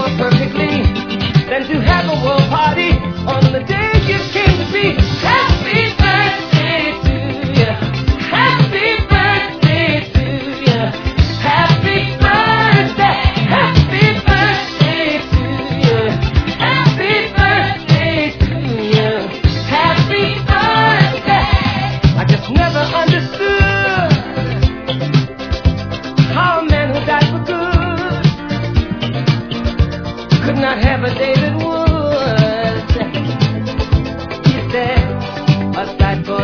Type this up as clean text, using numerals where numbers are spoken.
perfectly than to have a world party on the day you came to be. Happy birthday to you. Happy birthday to you. Happy birthday. Happy birthday to you. Happy birthday to you. Happy birthday. I just never understood how a man who died for good could not have a David Woods. He said, aside for